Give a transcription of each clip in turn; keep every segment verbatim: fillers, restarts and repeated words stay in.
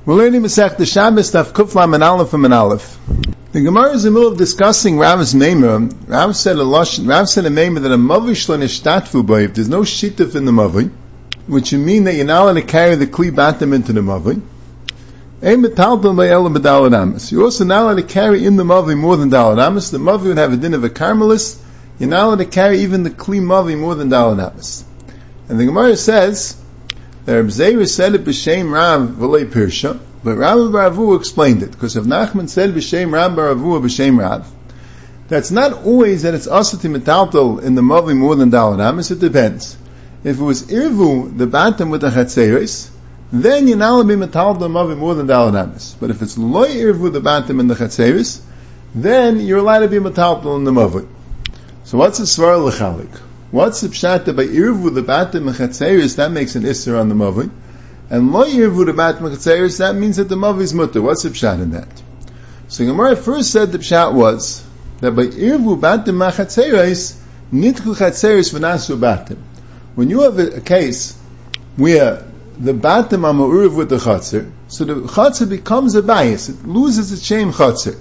We're learning Masech the Shabbos Taf Kuf Lam and Aleph and Aleph. The Gemara is in the middle of discussing Rav's Meimer. Rav said a Lashon, Rav said a Meimer that a Mavi Shlo Nishtatfu Bo, if there's no Shituf in the Mavi, which would mean that you're not allowed to carry the Kli Batim into the Mavi. Ein Metalton Ba'el B'Dalad Amis. You're also not allowed to carry in the Mavi more than Dalad Amis. The Mavi would have a din of a Carmelist. You're not allowed to carry even the Kli Mavi more than Dalad Amis. And the Gemara says that Reb Zeir said it b'Shem Rav V'lei Pirsha, but Rav Bar Avuha explained it, because if Nachman said b'Shem Rav Bar Avuha b'Shem Rav, that's not always that it's asati metaltal in the Mavi more than Dalad Amis. It depends. If it was irvu the batim with the chatzeres, then you're not allowed to be metaltal the Mavi more than Dalad Amis. But if it's loy irvu the batim in the chatzeres, then you're allowed to be metaltal in the Mavi. So what's the svar l'chalik? What's the pshat that by irvu the batim mechatzeris, that makes an isser on the mavi, and lo irvu the batim mechatzeris, that means that the mavi is mutter. What's the pshat in that? So Gemara first said the pshat was that by irvu batim mechatzeris, nitku chatzeris v'nasu batim. When you have a, a case where the batim are ma'uruv with the chatzer, so the chatzer becomes a bias, it loses its shame chatzer.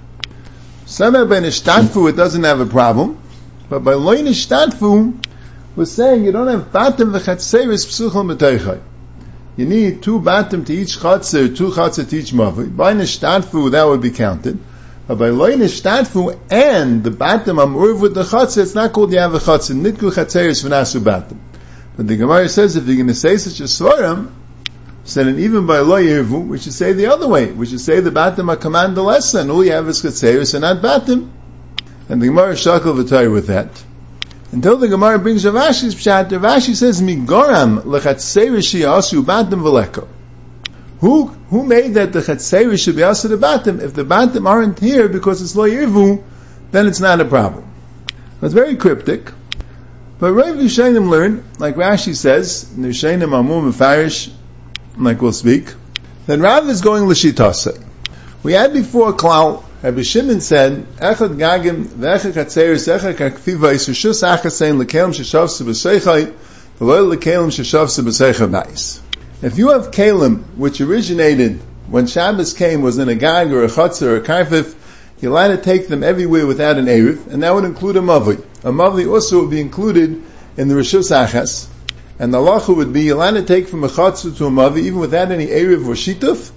Somewhere by nishtadfu it doesn't have a problem. But by loy nishtadfu, we're saying you don't have batim v'chatzeris psuchel meteichai. You need two batim to each chatzer, two chatzer to each mavi. By nishtadfu, that would be counted. But by loy nishtadfu and the batim amurv with the chatzer, it's not called yav chatzer. Nitku chatzeris v'nasu batim. But the Gemara says if you're going to say such a svarim, so then even by loy irvu, we should say the other way. We should say the batim are command the lesson, and all you have is chatzeris and not batim. And the Gemara shakel v'tayr with that. Until the Gemara brings Rav Ashi's pshat, Rav Ashi says, Migoram lechatzeris she'asu batim v'leko. Who, who made that the chatzeris should be asu the batim? If the batim aren't here because it's lo yirvu, then it's not a problem. It's very cryptic. But Rav Yishayim learn, like Rashi says, Yishayim amum mefarish, like we'll speak, then Rav is going l'shitase. We had before klal, Rabbi Shimon said, "Echad gagim ve'echad katzeris echad kakfivais v'shus achasein lekelim sheshavse b'seichai v'lo lekelim sheshavse b'seichai bais." If you have kelim which originated when Shabbos came was in a gag or a chutzer or a karfif, you're allowed to take them everywhere without an eruv, and that would include a mavi. A mavi also would be included in the reshus achas, and the halacha would be you're allowed to take from a chutzer to a mavi even without any eruv or shituf,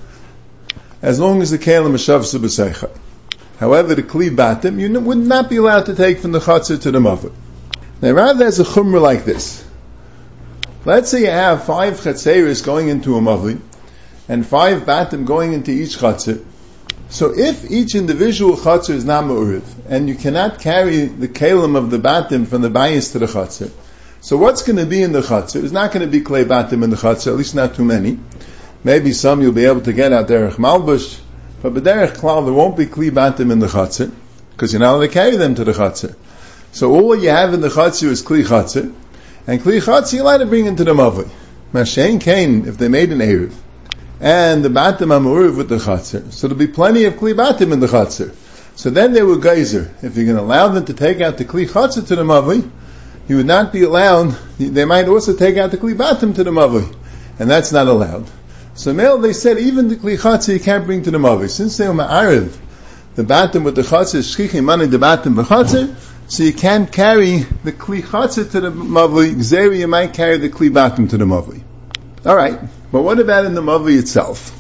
as long as the kelim is shavse b'seichai. However, the kli batim, you would not be allowed to take from the chatzir to the mavi. Now, rather there's a chumrah like this. Let's say you have five chatzeris going into a mavi, and five batim going into each chatzir. So if each individual chatzir is not ma'uriv, and you cannot carry the kelim of the batim from the bayis to the chatzir, so what's going to be in the chatzir? There's not going to be klei batim in the chatzir, at least not too many. Maybe some you'll be able to get out there, malbush, but b'derech klal there won't be kli batim in the chatzir, because you're not allowed to carry them to the chatzir. So all you have in the chatzir is kli chatzir, and kli chatzir you're allowed to bring into the mavi. Mashein kain, if they made an eruv, and the batim amuruv with the chatzir, so there'll be plenty of kli batim in the chatzir. So then they were geyser. If you're going to allow them to take out the kli chatzir to the mavi, you would not be allowed, they might also take out the kli batim to the mavi, and that's not allowed. So male, they said even the kli chatzir you can't bring to the mavi. Since they were ma'ariv, the batim with the chatzir, shchichim mani the batim b'chatzir, so you can't carry the kli chatzir to the mavi, gzeri you might carry the kli batim to the mavi. Alright, but what about in the mavi itself?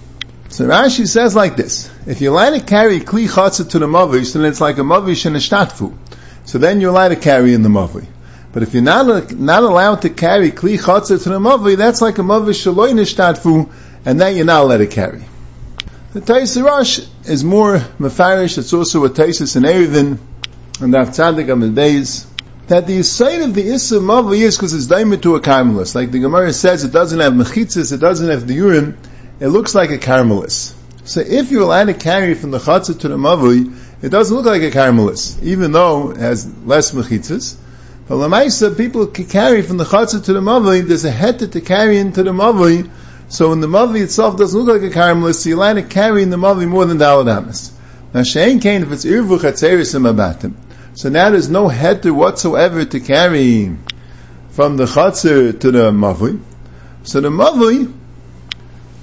So Rashi says like this, if you're allowed to carry kli chatzir to the mavi, so then it's like a mavi shenishtatfu. So then you're allowed to carry in the mavi. But if you're not not allowed to carry kli chatzir to the mavi, that's like a mavi shaloi nishtadfu, and then you're not allowed to carry. The Taisa Rosh is more mefarish. It's also a Taisis in Erevin, and the Tzadik Amid Beis, that the side of the Issa mavi is because it's daimed to a carmelis. Like the Gemara says, it doesn't have mechitzis, it doesn't have the urim, it looks like a carmelis. So if you're allowed to carry from the chatzir to the mavi, it doesn't look like a carmelis, even though it has less mechitzis. But Lamaisa, people can carry from the chatzir to the mavi, there's a heter to carry into the mavi, so in the mavi itself doesn't look like a carmelis, so you're allowed to carry in the mavi more than dalad amas. Now she'en kain, if it's irvu chatzeris and mabatim, so now there's no heter whatsoever to carry from the chatzir to the mavi. So the mavi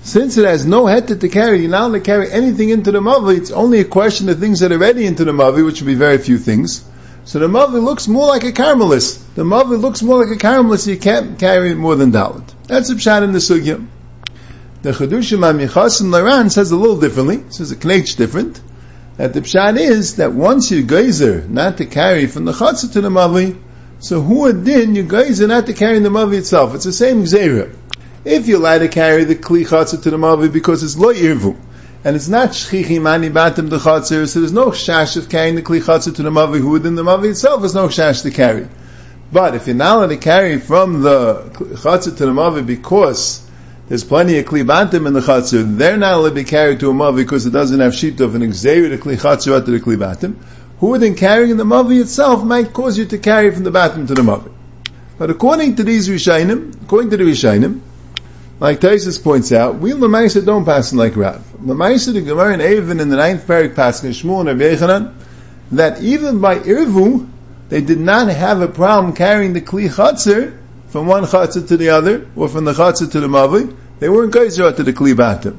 Since it has no heter to carry, you're not allowed to carry anything into the mavi. It's only a question of things that are ready into the mavi, which would be very few things. So the mavi looks more like a caramelist. The mavi looks more like a caramelist, so you can't carry it more than dalit. That's a pshat in the sugya. The Chedushim HaMichasim Laran says a little differently. It says a knetch different. That the pshat is that once you geyser not to carry from the chatzah to the mavi, so who adin you geyser not to carry in the mavi itself. It's the same gzeira. If you're allowed to carry the kli chatzah to the mavi because it's lo irvu, and it's not shchichi mani batim the chatzah, so there's no chash of carrying the kli chatzah to the mavi, who within the mavi itself is no chash to carry. But if you're not allowed to carry from the chatzah to the mavi because there's plenty of kli batim in the chatzah, they're not allowed to be carried to a mavi because it doesn't have sheet of an exeir to kli chatzah out to the kli batim. Who within carrying the mavi itself might cause you to carry from the batim to the mavi. But according to these Rishayim, according to the Rishayim, like Taisus points out, we Lamaisa don't pass like Rav. Lamaisa the Gemara in Avin in the ninth parak Paskin Shmuel and Rabbi Yechanan, that even by Irvu, they did not have a problem carrying the Kli Chatzir from one Chatzir to the other, or from the Chatzir to the Mavi. They weren't geyser to the Kli Batim.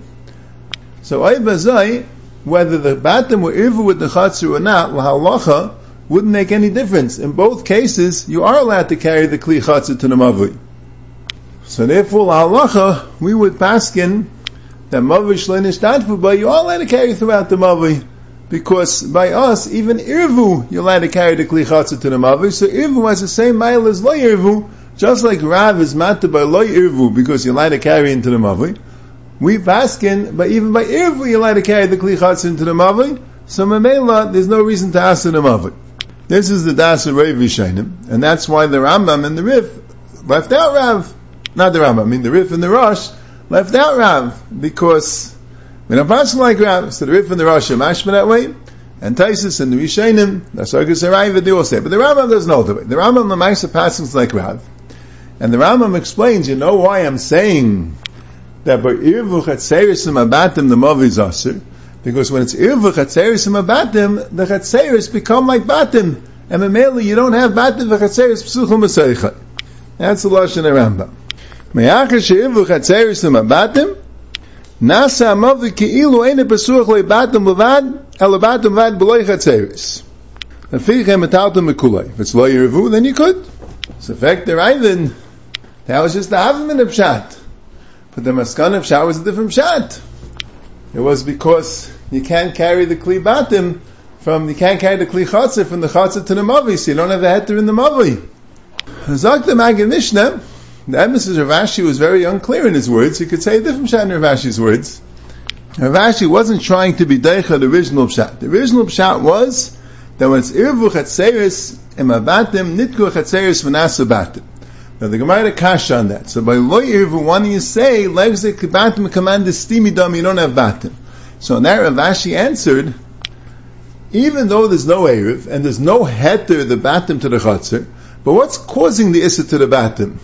So Aybazai, whether the Batim were Irvu with the Chatzir or not, L'halacha, wouldn't make any difference. In both cases, you are allowed to carry the Kli Chatzir to the Mavi. So therefore, halacha, we would paskin that mavi shleinish tadfu, but you are allowed to carry throughout the mavi, because by us, even irvu, you're allowed to carry the kli chatzah to the mavi. So irvu has the same mile as lo irvu, just like Rav is matter by lo irvu, because you're allowed to carry into the mavi. We paskin, but even by irvu, you're allowed to carry the kli chatzah into the mavi. So memela, there's no reason to ask in the mavi. This is the das of Rav Yishayim, and that's why the Rambam and the Rif left out Rav. Not the Rambam, I mean the Rif and the Rosh left out Rav, because we don't pass like Rav, so the Rif and the Rosh are mashma that way, and Taisus and the Rishayim, the Sarkis Arayva, they all say, but the Rambam doesn't know the way. The Rambam the Maisa passes like Rav, and the Rambam explains, you know why I'm saying that by Irvu Chatzeris and Abatim the Mavi is Asur, because when it's Irvu Chatzeris and Abatim, the Chatzeris become like Batim, and Mamela you don't have Batim the Chatzeris Psuchum Masaycha. That's the Lashon Rambam. Me'achar she'irvu chatzeris l'mabatim, nasa amavi ki'ilu eine pesuach le'batim levad, el lebatim levad b'loi chatzeris. Afichem etaltem mekulei. If it's lo yirvu, then you could. So, in fact, the Raven, that was just the Avim of Pshat. But the Maskan of Pshat was a different Pshat. It was because you can't carry the Kli Batim from, you can't carry the Kli Chatzah from the Chatzah to the Mavi, so you don't have the heter in the Mavi. Zak the Maggid Mishnah, the emphasis of Rav Ashi was very unclear in his words. He could say a different pshat in Rav Ashi's words. Rav Ashi wasn't trying to be deicha the original pshat. The original pshat was that when it's irvu chatzeris emabatim nitku chatzeris v'nasa batim. Now the Gemara had a kasha on that. So by lo irvu, when you say legzik batim command stimi dam, you don't have batim. So on that Rav Ashi answered, even though there's no eruv and there's no heter the batim to the chatzer, but what's causing the issa to the batim?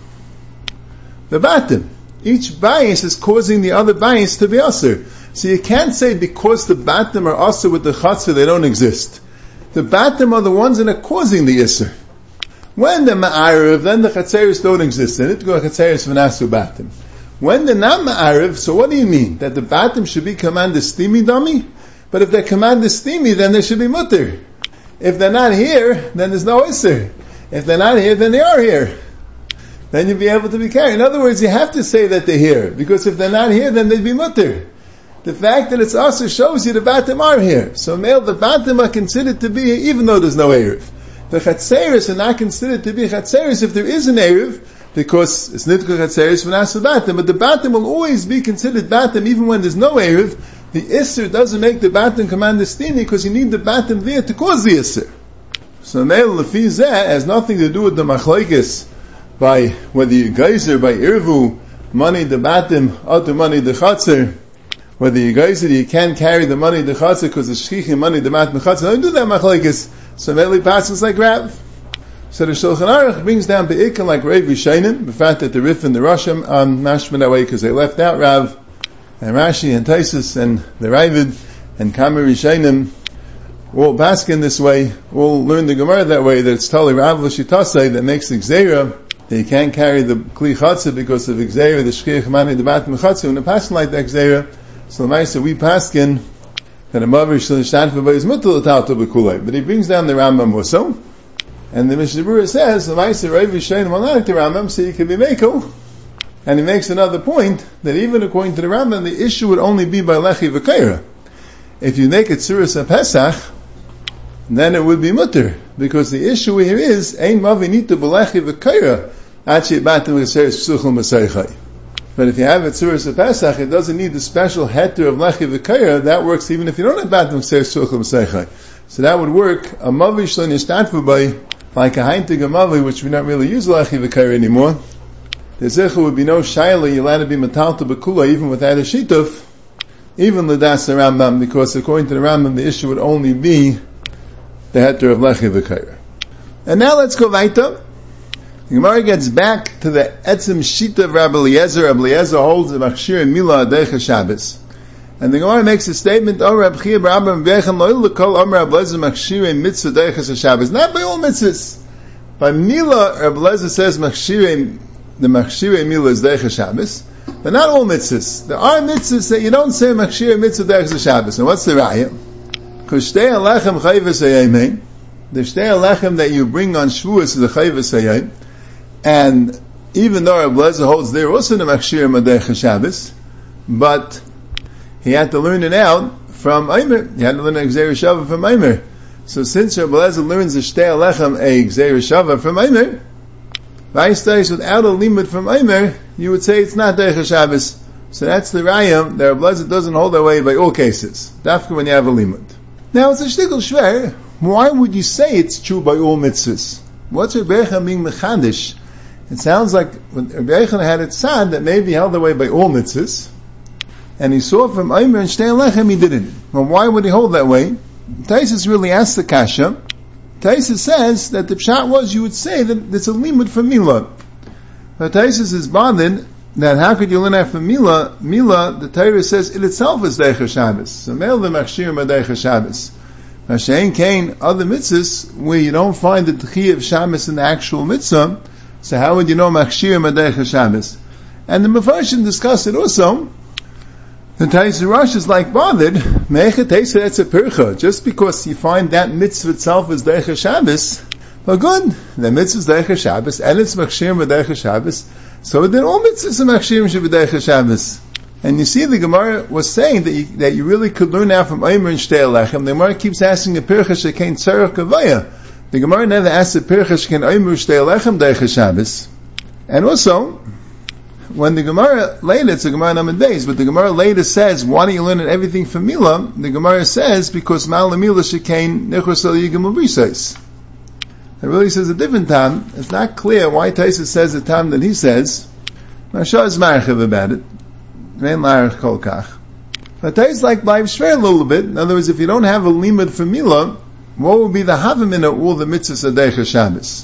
The batim. Each bias is causing the other bias to be asur. So you can't say because the batim are asur with the chatzah, they don't exist. The batim are the ones that are causing the isur. When they're ma'ariv, then the chatzeris don't exist. And it go chatzeris v'nasu batim. When they're not ma'ariv, so what do you mean? That the batim should be commanded stimi dummy? But if they're commanded stimi, then they should be mutter. If they're not here, then there's no isur. If they're not here, then they are here. Then you'll be able to be carried. In other words, you have to say that they're here, because if they're not here, then they'd be mutter. The fact that it's asur shows you the batim are here. So male, the batim are considered to be here, even though there's no eruv. The chatzeris are not considered to be chatzeris if there is an eruv, because it's nitku chatzeris v'nasu batim, but the batim will always be considered batim even when there's no eruv. The isur doesn't make the batim command the stini, because you need the batim there to cause the isur. So male, lefi zeh has nothing to do with the machlokes by whether you geyser by irvu money the batim or the money the chatzer, whether you geyser you can't carry the money the chatzer because the shchichim money the batim chatzer. Don't do that machlokes. So many passes like Rav. So the Shulchan Aruch brings down be'ikon like Rav Yishayim, the fact that the Rif and the Rosham on mashma that way because they left out Rav and Rashi and Taisus and the Ravid and Kamer Yishayim all baskin this way, all learn the Gemara that way, that it's totally Rav L'Shitasei that makes the Gzeira that you can't carry the Kli Chatzah because of Gzeira, the Shkir Chamani, the Batim Chatzah, when a paskin like that Gzeira, so the Maisa, we paskin, that a Mavish Shal Nishtadfu Bo is Mutal L'Talto B'Kulei. But he brings down the Rambam also, and the Mishnah Berurah says, the Maisa, Rav Yishayin, well, not like the Rambam, so you can be Meiko. And he makes another point, that even according to the Rambam, the issue would only be by Lechi V'Kaira. If you make it Tzuras HaPesach, then it would be mutter, because the issue here is ein mavinita b'lechi v'kaira achi batim v'seres psuchel maseichai. But if you have it tzuras Pesach, it doesn't need the special heter of lechi v'kaira. That works even if you don't have batim v'seres psuchel maseichai. So that would work a mavish lo nishtadfu by like a heintig mavi, which we don't really use lechi v'kaira anymore. The zecher would be no shaila. You're allowed to be metalta b'kula even without a shituf, even l'das the Rambam, because according to the Rambam, the issue would only be the heter of lechi v'kaira. And now let's go weiter. The Gemara gets back to the etzim shita of Rabbi Eliezer. Rabbi Eliezer holds the machshir and milah adeicha Shabbos. And the Gemara makes a statement, oh, Rabbi Chia b'Rabban v'echem lo'il l'kol omer Rabbi Eliezer machshir and mitzvah adeicha Shabbos. Not by all mitzvahs. By milah, Rabbi Eliezer says machshir, the machshir and milah is adeicha Shabbos. But not all mitzvahs. There are mitzvahs that you don't say machshir and mitzvah adeicha Shabbos. And what's the raya? Because shtei alechem chayvus hayemein, the shtei alechem that you bring on Shavuos is the chayvus hayemein, and even though Rabbi Eliezer holds there also the machshir madeicha Shabbos, but he had to learn it out from Eimer. He had to learn a gzeira shava from Eimer. So since Rabbi Eliezer learns the shtei alechem a gzeira shava from Eimer, Vaistais without a limud from Eimer, you would say it's not deicha Shabbos. So that's the raya that Rabbi Eliezer doesn't hold that way by all cases. Dafka when you have a limud. Now it's a shtickle shver. Why would you say it's true by all mitzvahs? What's Rabbi Yechon being mechadish? It sounds like when Rabbi Yechon had it sad that maybe he held away by all mitzvahs, and he saw from Eimer and Shtei Alechem he didn't. Well, why would he hold that way? Taisus really asked the kasha. Taisus says that the pshat was you would say that it's a limud for milah. But Taisus is bothered that how could you learn that from Mila? Mila, the Torah says it itself is Deicha Shabbos. So Mel the Machshir Deicha Shabbos. Mashain Kain, other mitzvahs where you don't find the Tchi of Shabbos in the actual mitzvah, so how would you know Machshir Deicha Shabbos? And the Mefarshim discuss it also. The Taisa Rosh is like bothered, Mecha Taisa that's a pircha. Just because you find that mitzvah itself is Deicha Shabbos, well good, the mitzvah is Deicha Shabbos, and it's Machshir Deicha Shabbos, so then all mitzvahs are machshirim shebedeicha Shabbos. And you see the Gemara was saying that you, that you really could learn out from Eimer and Shtei Alechem. The Gemara keeps asking a pircha shekein tzarech kavaya. The Gemara never asks a pircha shekein Eimer Shtei Alechem deicha Shabbos. And also, when the Gemara later, it's a Gemara Namid Beis, but the Gemara later says, why do you learn everything from Milah? The Gemara says, because Ma'al Milah shekein nechos al yigam ubrisais. It really says a different time. It's not clear why Taisa says the time that he says. Marsha is marchiv about it. Vein larich kol kach. But Taisa like Bleiv Shver a little bit. In other words, if you don't have a limud for Milah, what would be the havim in all the mitzvahs adeicha Shabbos?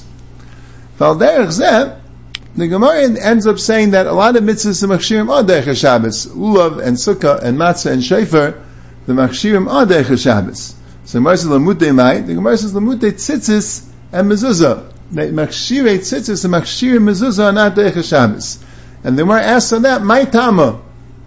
Val derech zeh, the Gemara ends up saying that a lot of mitzvahs are machshirim adeicha Shabbos. Ulav and sukkah and matzah and shefer, the machshirim adeicha Shabbos. So the Gemara says lamutei mai. The Gemara says lamutei tzitzis and mezuzah. Machshirei tzitzis and machshirei mezuzah are not deicha Shabbos. And the Gemara asks on that, my tama.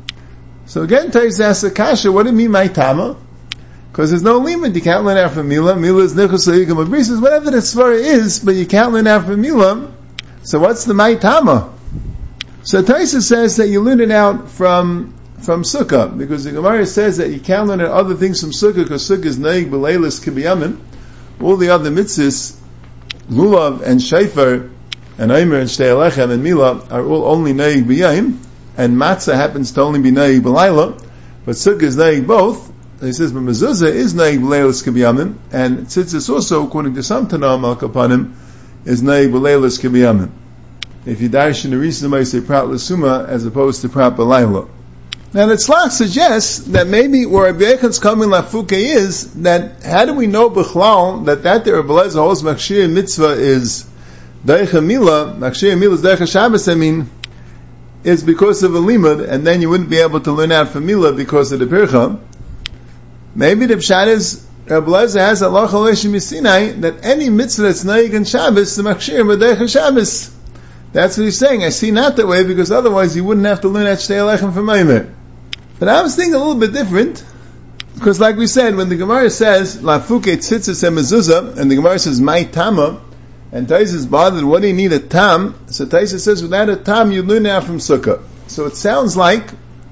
So again, Taisa asks the kasha, what do you mean my tama? Because there's no limit. You can't learn out from Milah. Milah is nechus ha'yigam ubrisais, whatever the svara is, but you can't learn out from Milah. So what's the my tama? So Taisa says that you learn it out from from Sukkah, because the Gemara says that you can't learn other things from Sukkah, because Sukkah is neig b'leilis kibiyamim. All the other mitzvahs, Lulav and Shaifer, and Eimer and Shtei Alechem and Milah are all only neig b'yayim, and Matzah happens to only be neig b'layla, but Sukkah is neig both. He says, but Mezuzah is neig b'leilis kibiyamim, and Tzitzis also, according to some Tanam al Kapanim, is neig b'leilis kibiyamim. If you dash in the reason why you say prat l'suma as opposed to prat b'layla. Now the Tzlach suggests that maybe where Rabbi Yechon's coming lafuke is that how do we know b'chlal that that the Rabbi Eliezer holds machshir mitzvah is deicha milah, machshir milah is deicha Shabbos. I mean, it's because of a limud, and then you wouldn't be able to learn out from milah because of the pircha. Maybe the pshat is Rabbi Eliezer has Allah Chalesh Misinai that any mitzvah that's neig in Shabbos the machshir b'deicha Shabbos. That's what he's saying. I see not that way because otherwise you wouldn't have to learn at Shtei Alechem from Eimer. But I was thinking a little bit different. Because like we said, when the Gemara says, La Fuke Tzitzis and Mezuzah, and the Gemara says, My Tama, and Tais is bothered, what do you need a Tam? So Tais says, without a Tam, you learn out from Sukkah. So it sounds like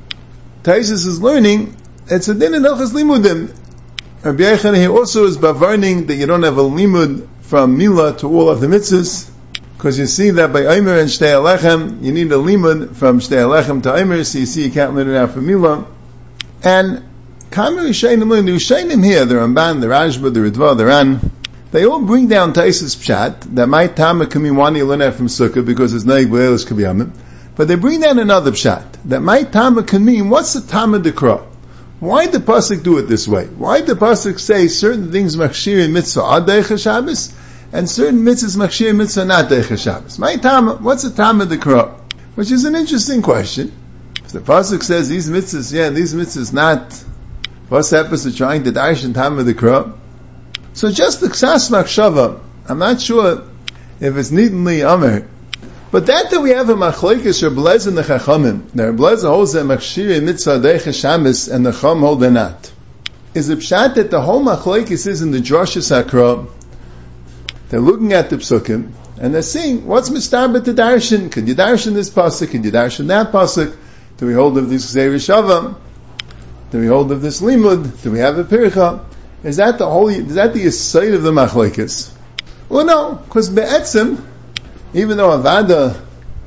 Tais is learning, it's a din in Hilchos Limudim. Rabbi Yochanan here also is bavarning that you don't have a limud from Mila to all of the mitzvahs, because you see that by Eimer and Shtei Alechem, you need a limud from Shtei Alechem to Eimer, so you see you can't learn it out from Mila. And Kamer Yishayim, the Yishayim here, the Ramban, the Rashba, the Ritva, the Ran, they all bring down Taisus Pshat, that my Tama Kamimwani learn out from Sukkah, because it's Naig B'Eilish Kabiyamim. But they bring down another Pshat, that my Tama can mean, what's the Tama Dekra? Why did the Pasuk do it this way? Why did the Pasuk say certain things machshir in mitzvah are deicha Shabbos, and certain mitzvahs machshir in mitzvah not deicha Shabbos? My Tama, what's the Tama Dekra? Which is an interesting question. If the Pasuk says these mitzvahs, yeah, these mitzvahs not, what's the purpose of trying to darshan Tama Dekra? So just the Ksas Machshava, I'm not sure if it's neatly Amer, but that that we have a machlokes Reb Eliezer and the Chachamim, the Reb Eliezer holds that machshir mitzvah deicha Shabbos and the Chacham hold that not, is the pshat that the whole machlokes is in the Drosha Sakra. They're looking at the psukim and they're saying, what's mistabet to darshan? Could you darshan this pasuk? Could you darshan that pasuk? Do we hold of this Gzeir Shava? Do we hold of this limud? Do we have a pircha? Is that the whole? Is that the aside of the machlokes? Well, no, because be'etzim, even though Avada,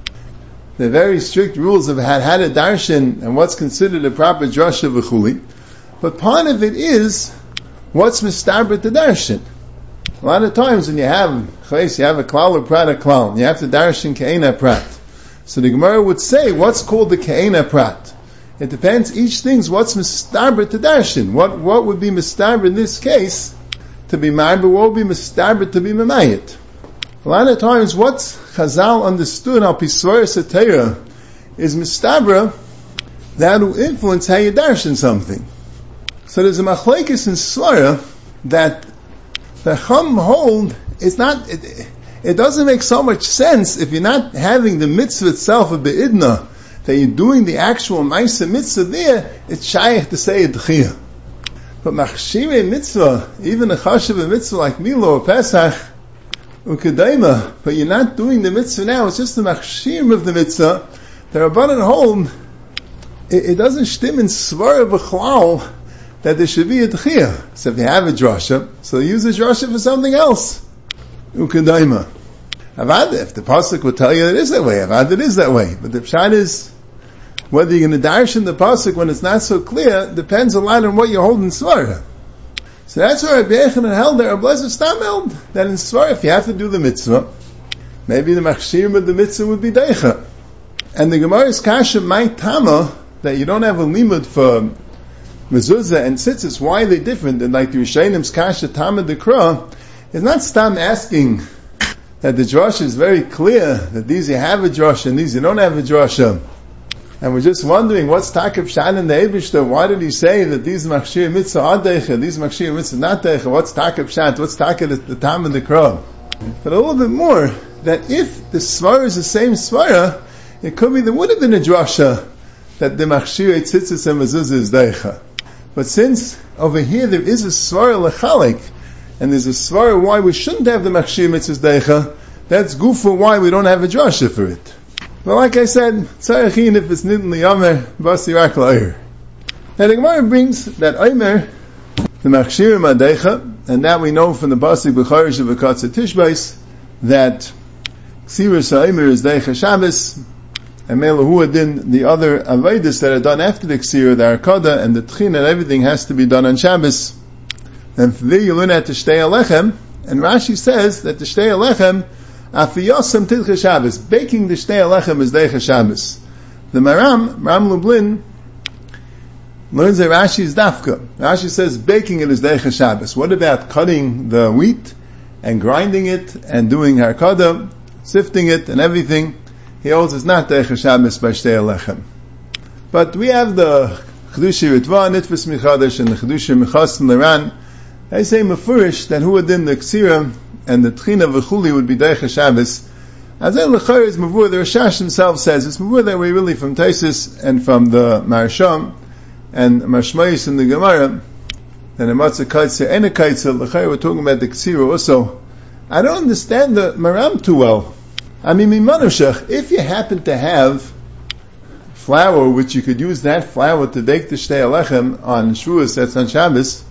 the very strict rules of had had a darshan and what's considered a proper drasha v'chuli, but part of it is what's mistabrit the darshan. A lot of times when you have chayes, you have a klal or prat a klal, you have to darshan ke'ena prat. So the Gemara would say, what's called the ke'ena prat? It depends. Each thing's what's mistabrit the darshan. What what would be mistabrit in this case to be marba? What would be mistabrit to be mamayit? A lot of times, what's Chazal understood al Pisvara Satira is mistabra that will influence how you darshan something. So there's a machlekes in Svara that the Chum hold it's not. It, it doesn't make so much sense if you're not having the mitzvah itself of beidna that you're doing the actual ma'aseh mitzvah there. It's shaykh to say edchiyah. But machshirei mitzvah, even a chashuv mitzvah like Milo or Pesach. Ukadaima, but you're not doing the mitzvah now, it's just the machshir of the mitzvah. The Rabbanan hold, it, it doesn't stim in svara b'chlal that there should be a tchiyah. So if you have a drasha, so use a drasha for something else. Ukadaima. Avad, if the pasuk will tell you it is that way, Avad, it is that way. But the pshat is, whether you're going to darshan the pasuk when it's not so clear, depends a lot on what you hold in svara. So that's why Rabbi Yochanan held that Rabbi Eliezer Stam held that in Svar, if you have to do the mitzvah, maybe the machshir of the mitzvah would be deicha. And the Gemara's kasha my tama that you don't have a limud for mezuzah and tzitzis. Why are they different? And like the Rishonim kasha tama dekra is not Stam asking that the drasha is very clear that these you have a drasha and these you don't have a drasha. And we're just wondering, what's Takab Shan in the Eibishter? Why did he say that these Machshir Mitzvah are Deicha, these Machshir Mitzvah not Deicha? What's Takab Shan? What's Takab at the time of the Krov? But a little bit more, that if the Svara is the same Svara, it could be there would have been a drasha that the Machshir Tzitzis and Mezuzah is Deicha. But since over here there is a Svara Lechalik, and there's a Svara why we shouldn't have the Machshir Mitzvah Deicha, that's gufa why we don't have a drasha for it. But like I said, tzarichin if it's nidin liyamer, basi rak la'ir. Now the Gemara brings that Eimer, the machshirim adeicha, and that we know from the pasuk b'charish of V'katza Tishbais, that ksiras ha'Eimer is deicha Shabbos, and melahu adin, the other avodas that are done after the ksira, the arkada, and the tchin, and everything has to be done on Shabbos. And from there you learn at the Shtei Alechem, and Rashi says that the Shtei Alechem, Afiyosam Tidcha Shabbos. Baking the Shtei Alechem is Deicha Shabbos. The Maram, Ram Lublin, learns that Rashi is Dafka. Rashi says baking it is Deicha Shabbos. What about cutting the wheat and grinding it and doing Harkada, sifting it and everything? He holds it's not Deicha Shabbos by Shtei Alechem. But we have the Chedushi Ritva, Nitfus Michadash, and the Chedushi Michas and Laran. They say Mefurish that who would in the Ksira and the Tchina v'chuli would be Deicha Shabbos As in L'chayr is Mavur, the Rashash himself says, it's Mavur that way really from Taisus and from the Marsham, and Mashmayis in the Gemara, and a Matzah Kaitzer and a Kaitzer, L'chayr, we're talking about the Ksira also. I don't understand the Maram too well. I mean, Mimanushach, if you happen to have flour, which you could use that flour to bake the Shtei Alechem on Shavuos, that's on Shabbos,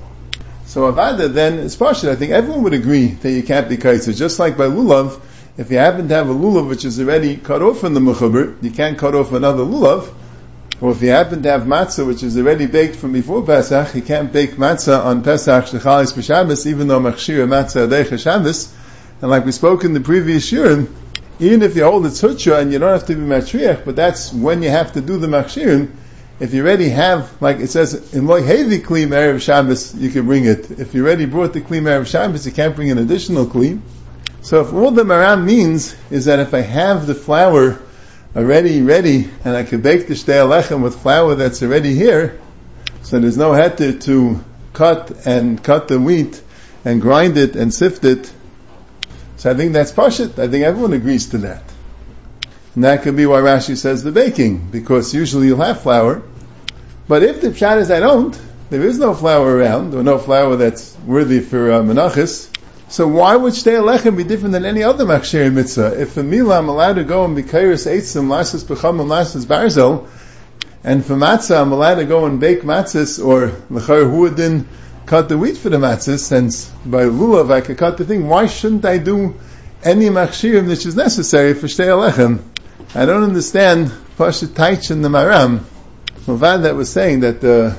so Avada, then it's partial. I think everyone would agree that you can't be Kaitzer. Just like by Lulav, if you happen to have a lulav which is already cut off from the mechuber, you can't cut off another lulav. Or if you happen to have matzah which is already baked from before Pesach, you can't bake matzah on Pesach shechalis b'Shabbos, even though machshir matzah adei Shabbos. And like we spoke in the previous shirim, even if you hold it tzutcha and you don't have to be matriach, but that's when you have to do the machshirim. If you already have, like it says, in loy hevi kli erev Shabbos, you can bring it. If you already brought the kli erev Shabbos, you can't bring an additional kli. So if all the Maram means is that if I have the flour already ready and I can bake the Shtei Alechem with flour that's already here, so there's no heter to cut and cut the wheat and grind it and sift it. So I think that's pashut. I think everyone agrees to that. And that could be why Rashi says the baking, because usually you'll have flour. But if the pshat is I don't, there is no flour around, or no flour that's worthy for uh, menachos, so why would Shtei Alechem be different than any other machshir mitzvah? If for Mila I'm allowed to go and be kairos eitzim, lasas b'cham and lasas barzel, and for matzah I'm allowed to go and bake matzahs, or l'chayr huadin cut the wheat for the matzahs, since by lulav I could cut the thing, why shouldn't I do any machshirim which is necessary for Shtei Alechem? I don't understand Pashat Taich and the Maram. Mavad that was saying that the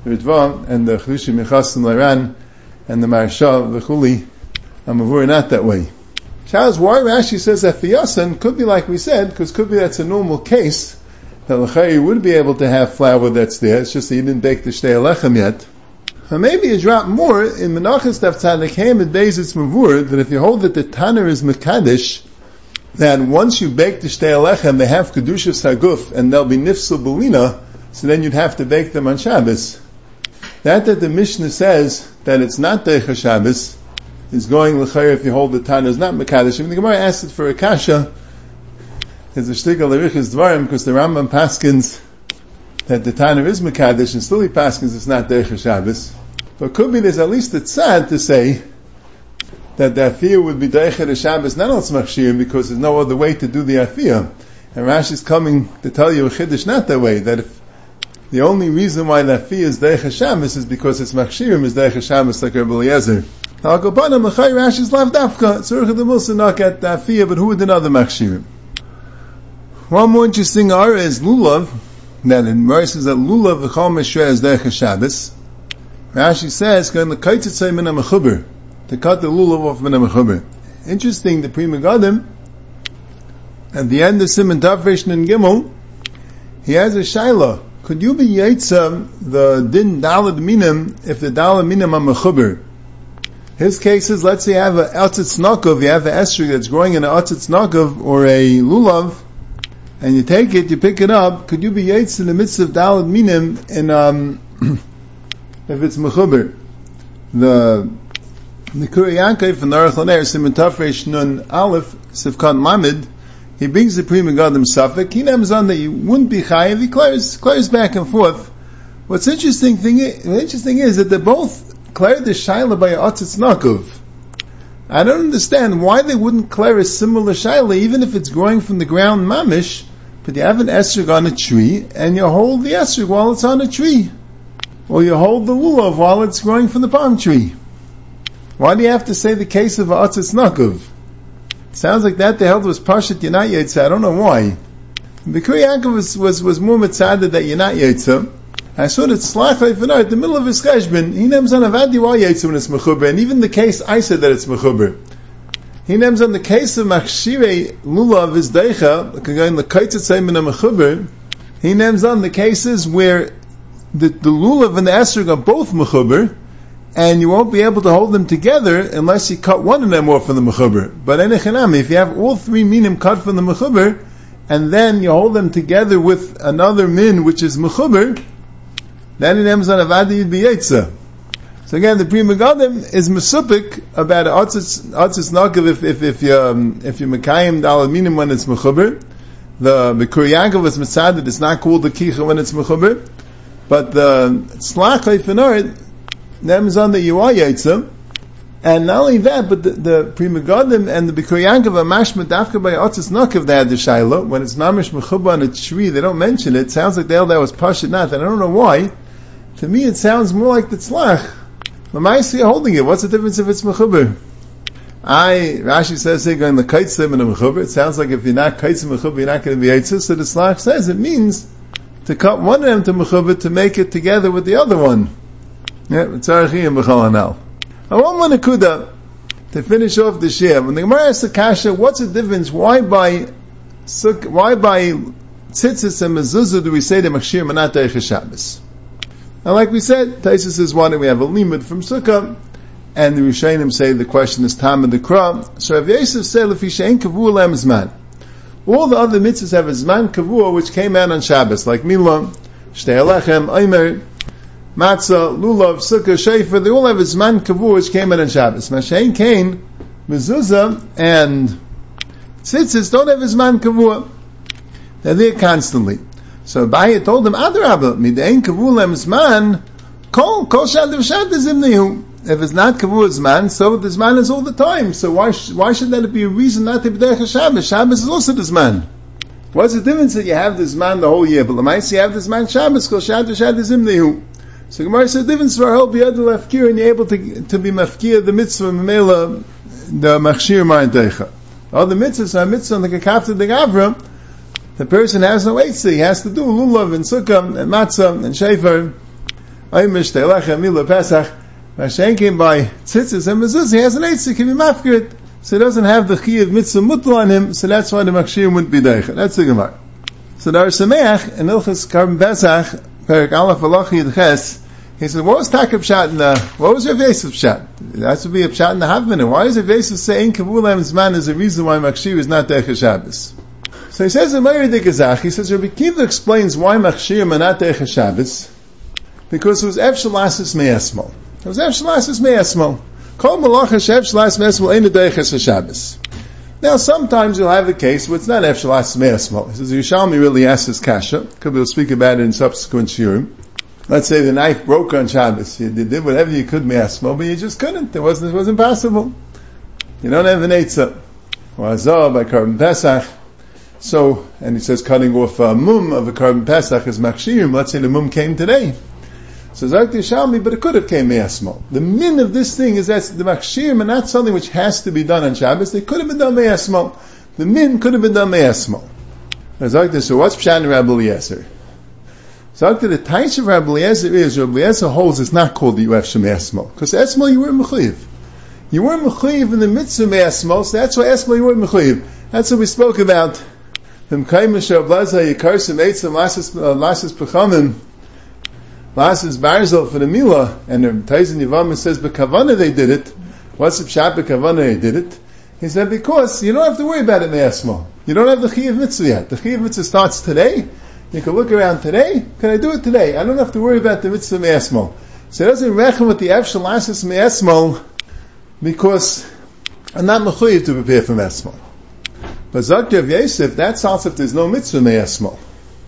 Ritva and the Chlushim Mechasim Laran and the Marsha, the Chuli, I'm not that way. Charles, why Rashi says that for Yasin could be like we said, because could be that's a normal case, that L'chayr would be able to have flour that's there, it's just that you didn't bake the Shtei Alechem yet. Or maybe a drop more, in Menachos Daf Tzadik Hem at Beis it's Mavur, that if you hold that the Tanner is Mekadesh, that once you bake the Shtei Alechem, they have Kedushas Haguf, and they'll be Nifsul Belina, so then you'd have to bake them on Shabbos. That that the Mishnah says that it's not Deicha Shabbos, is going l'chayr if you hold the Tana is not Mekadesh. I mean, the Gemara asked it for a kasha. There's a shtigal l'richas dvarim because the Rambam paskins that the Tana is Mekadesh and still he paskins it's not Deicha Shabbos. But could be there's at least a tzad to say that the afiyah would be Deicha Shabbos not on Tzmachshirim because there's no other way to do the afiyah. And Rashi is coming to tell you a chiddush not that way, that if the only reason why the afiyah is Deicha Shabbos is because it's Machshirim is Deicha Shabbos like Rabbi Eliezer. Now, Al-Kapanam, L'chai Rashi's lav dafka, Tzurich the Musa not at the afiyah, but who would another Machshirim? One more interesting ara is Lulav, that in Rashi says that Lulav v'chol Meshre is Deicha Shabbos. Rashi says, Kan l'kaitzitz min ha-mechuber, to cut the Lulav off min ha-mechuber. Interesting, the Pri Megadim, at the end of Siman Tav Resh Nun Gimel, he has a shaila. Could you be Yitzam, the din dalad minim, if the dalad minim are mechuber? His case is, let's say you have a atzitz nakov, you have an esrog that's growing in an atzitz nakov, or a lulav, and you take it, you pick it up, could you be yaitz in the midst of dalad minim, in, um, if it's mechuber? The, the Kuri Yankei from the Aruch LaNer, Siman Tav Resh Nun Aleph, Sivkan Mamid, he brings the Pri Megadim Safek, he names on that you wouldn't be chayiv, he clears, clears back and forth. What's interesting thing is, the interesting is that they're both clear the shaila by Atzitz Nakov. I don't understand why they wouldn't clear a similar shaila, even if it's growing from the ground mamish, but you have an esrog on a tree, and you hold the esrog while it's on a tree. Or you hold the lulav while it's growing from the palm tree. Why do you have to say the case of Atzitz Nakov? Sounds like that they held was Pashat Yanat Yetzah. I don't know why. Bikuri Yaakov was, was, was more mitzaded that Yanat Yetzah. I saw that Slach Leifenor, at the middle of his cheshbon, he names on Avadi Wa Yetzah when it's Mechuber, and even the case I said that it's Mechuber. He names on the case of Machshirei Lulav is Deicha, again, the Kaitzat Min Mechuber, he names on the cases where the, the Lulav and the Esrog are both Mechuber, and you won't be able to hold them together unless you cut one of them off from the Mechuber. But Enechanami, if you have all three minim cut from the Mechuber, and then you hold them together with another min which is Mechuber, then in Emzan Avadi you'd be Yetzah. So again, the Pri Megadim is mesupik about Atzis Atzis Nakav if if if you um, if you Mekayim the Alaminim when it's mechuber. The Bikur Yaakov is Mitzad, it's not called the Kicha when it's mechuber. But the Tzlach Leifenor, them is on the Yuah Yitzim. And not only that, but the, the Pri Megadim and the Bikur Yaakov are mashma dafka by Atzis Nakav they had the Shaila. When it's mamish mechuber on a tree, they don't mention it. It sounds like the that was Pashit not, and I don't know why. To me it sounds more like the Tzlach. Lamaisi holding it. What's the difference if it's mechuber? I Rashi says here going the kaitzim and a mechuber. It sounds like if you're not kaitzim mechuber, you're not going to be eitzah. So the Slach says it means to cut one of them to mechuber to make it together with the other one. Yeah, tzarachi and b'chol hanal. I want one akuda to finish off the shir. When the Gemara asks the kasha, what's the difference? Why by why by tzitzis and mezuzah do we say the machshir manat deicha Shabbos? And like we said, Taisus is one, and we have a limud from Sukkah, and the Rishonim say the question is Tam and the Kra. So Rav Yosef said, Lefi she'en kavua lem zman. All the other mitzvahs have a zman kavua which came out on Shabbos, like Milah, Shtei Alechem, Omer, Matzah, Lulav, Sukkah, Shofar. They all have a zman kavua which came out on Shabbos. Mashein Kain, Mezuzah, and Tzitzis don't have a zman kavua. They're there constantly. So Abaye told him, Adarabba, midein kavulem zman, kol kol shad v'shad zimnehu. If it's not kavul zman, so the zman is all the time. So why sh- why should that be a reason not to be derech Shabbos? Shabbos is also the zman. What's the difference that you have the zman the whole year, but l'mayis you have the zman Shabbos, kol shad v'shad zimnehu. So Gemara says the difference for help biyad l'afkir, and you're able to to be mafkir the mitzvah memela the machshir ma'adecha. All the mitzvahs are mitzvah like a kapta de gavra. The person has no eitzah. He has to do lulav and sukkah and matzah and shofar. Aymish te'lechem milah pesach. Mashen came by tzitzis and mezuzah. He has an eitzah. Can be mafkirit. So he doesn't have the chiyuv mitzvah mutl on him. So that's why the machshir wouldn't be deicha. That's the Gemara. So the Ar Sameach in Ilchas Karban Pesach, Perik Aleph Alach Yud Ches, he said, what was Takab Pshat in the, what was Rav Yosef Pshat? That would be a Pshat in the Havmanah. Why is Rav Yosef saying Kavulam Zman is a reason why machshir is not deicha Shabbos? So he says in Meir de Gezach, he says Rabbi Kiva explains why machshir manat deicha Shabbos, because it was efshalasis me'esmol. It was efshalasis me'esmol. Kol malacha she'efshalasis me'esmol ain't a deicha Shabbos. Now sometimes you'll have a case where it's not efshalasis me'esmol. He says Yerushalmi really asks this kasha, because we'll speak about it in subsequent shiurim. Let's say the knife broke on Shabbos. You did whatever you could me'esmol, but you just couldn't. It wasn't, it wasn't possible. You don't have an eitzah. Or azah by Karban Pesach. So, and he says cutting off a mum of a Karban Pesach is machshirim. Let's say the mum came today. So Zak Tishalmi, but it could have came me'asmol. The min of this thing is that the machshirim are not something which has to be done on Shabbos. They could have been done me'asmol. The min could have been done me'asmol. Zak so what's Pshat in Rabbi Eliezer? Zak the Taish of Rabbi Eliezer is, Rabbi Eliezer holds it's not called the U F Sheme'asmol. Because esmol you were mechuyev. You were mechuyev in the mitzvah me'asmol, so that's why esmol you were mechuyev. That's what we spoke about. Them kaimisha blaza yikarsim eitzim lasses lasses pechamim lasses barzel for the milah, and the Taizen Yivam says bekavana they did it. What's the pshat bekavana they did it? He said because you don't have to worry about it me'asmol. You don't have the chiyuv mitzvah yet. The chiyuv mitzvah starts today. You can look around today. Can I do it today? I don't have to worry about the mitzvah me'asmol. So it doesn't reckon with the efshel lasses me'asmol because I'm not mechuyev to prepare for me'asmol. But Zakir of Yosef, that's also if there's no mitzvah me'asmol.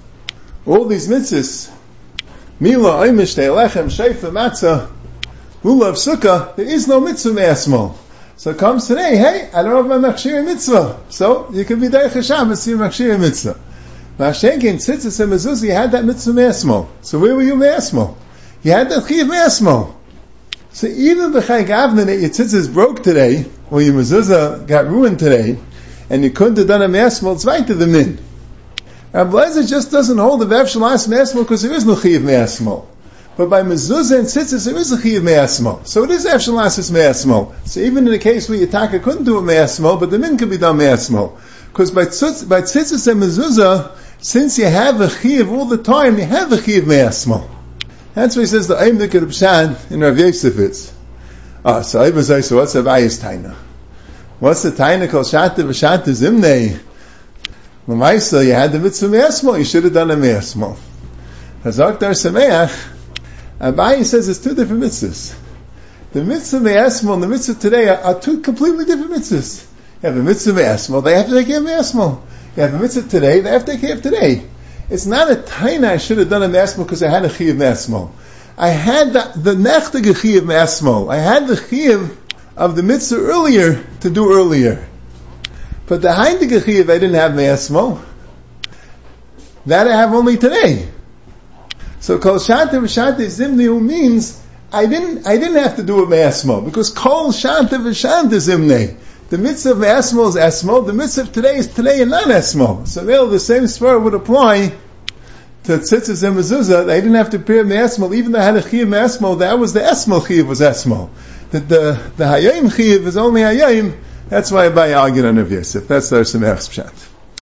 All these mitzvahs, Milah, Oimish, Te'elechem, Shofar, Matzah, Lulav, Sukkah, there is no mitzvah me'asmol. So it comes today, hey, I don't have my machshir mitzvah. So you can be deicha Shabbos, see machshir mitzvah. Mashenkin, Tzitzis, and Mezuzah, you had that mitzvah me'asmol. So where were you me'asmol? You had that chiyuv me'asmol. So even b'chai gavna that your Tzitzis broke today, or your Mezuzah got ruined today, and you couldn't have done a me'asmol, it's right to the min. Rabbi Eliezer just doesn't hold the v'efshalas me'asmol because there is no chiyuv me'asmol. But by mezuzah and tzitzis, there is a chiyuv me'asmol. So it is efshalas me'asmol. So even in the case where Yitaka couldn't do a me'asmol, but the min could be done me'asmol. Because by, tzitz, by tzitzis and mezuzah, since you have a chiyuv all the time, you have a chiyuv me'asmol. That's why he says the aim that could have pshan in Rav Yosef is. Ah, so I was like, so what's Abaye's taina? What's the taina called shata v'shata zimnei? L'maisa, you had the mitzvah me'asmol, you should have done a me'asmol. Hazak dar sameach, Abaye says it's two different mitzvahs. The mitzvah me'asmol and the mitzvah today are, are two completely different mitzvahs. You have a mitzvah me'asmol, they have to take care of me'asmol. You have a mitzvah today, they have to take care of today. It's not a taina I should have done a me'asmol because I had a chiyuv me'asmol. I had the, the nechtig chiyuv me'asmol. I had the chiyuv of the mitzvah earlier to do earlier. But the heintig chiyuv I didn't have me'asmol. That I have only today. So kol shante v'shante zimnei means I didn't I didn't have to do a me'asmol because kol shante v'shante zimnei. The mitzvah of esmol is esmol. The mitzvah of today is today and not esmol. So there, the same svara would apply to tzitzis and mezuzah. They didn't have to prepare the esmol. Even though I had a chiyuv esmol, that was the esmol chiyuv was esmol. The the, the hayayim chiyuv is only hayayim. That's why I buy argued on Rav Yosef. That's the Samech Pshat.